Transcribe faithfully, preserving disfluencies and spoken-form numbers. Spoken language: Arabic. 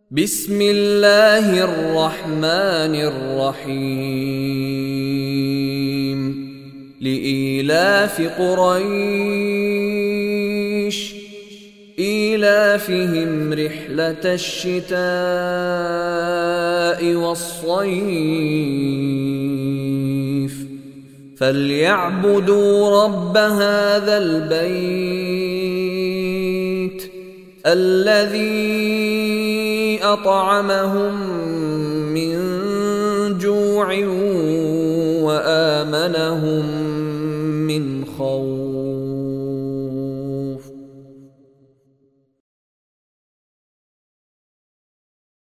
بسم الله الرحمن الرحيم لإيلاف قريش إيلافهم رحلة الشتاء والصيف فليعبدوا رب هذا البيت الذي أطعمهم من جوع